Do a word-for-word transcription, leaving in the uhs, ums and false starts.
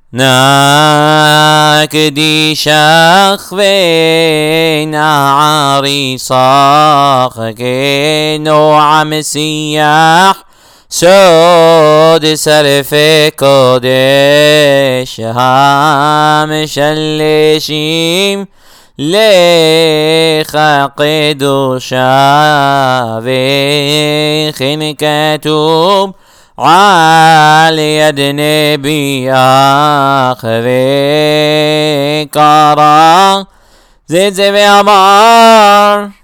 ناكدي شخفينا عريصاخ كينو عم سياح سود سرف كودش هامش الليشيم لخق دوشا وخن كتوب على يد نبي آخر كارا زيد زي أمار